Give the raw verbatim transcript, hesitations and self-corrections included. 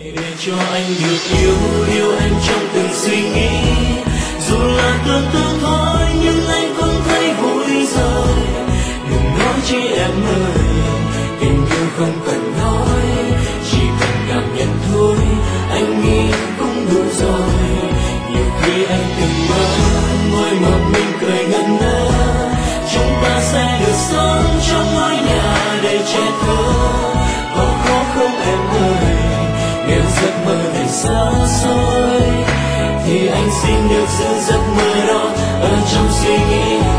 để cho anh được yêu yêu em trong từng suy nghĩ, dù là từ từ thôi nhưng anh cũng thấy vui rồi. Đừng nói chi em ơi, tình yêu không cần nói, chỉ cần cảm nhận thôi, anh nghĩ cũng đủ rồi. Nhiều khi anh từng mơ ngồi một mình cười ngẩn ngơ, chúng ta sẽ được sống trong ngôi nhà đầy trẻ thơ. Có khó không em ơi, nếu giấc mơ này xa xôi thì anh xin được giữ giấc mơ đó ở trong suy nghĩ.